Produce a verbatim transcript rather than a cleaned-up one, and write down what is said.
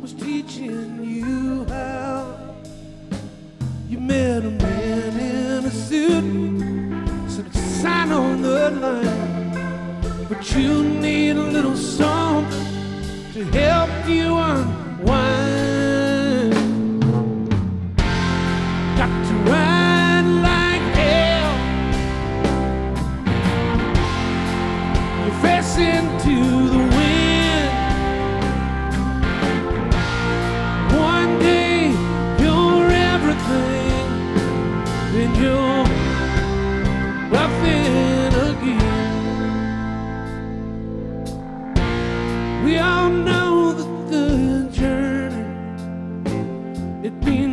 was teaching you how. You met a man in a suit, said sign on the line, but you need a little something to help you unwind. Got to ride like hell, you're facing to the wind. One day you're everything, then you're nothing again. We all know that the journey, it means